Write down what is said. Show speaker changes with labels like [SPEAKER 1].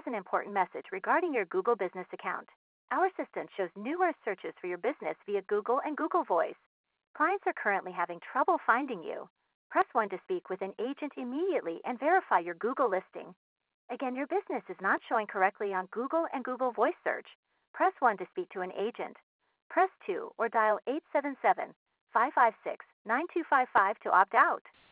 [SPEAKER 1] an important message regarding your Google Business account. Our assistant shows numerous searches for your business via Google and Google Voice. Clients are currently having trouble finding you. Press 1 to speak with an agent immediately and verify your Google listing. Again, your business is not showing correctly on Google and Google Voice search. Press 1 to speak to an agent. Press 2 or dial 877-556-9255 to opt out.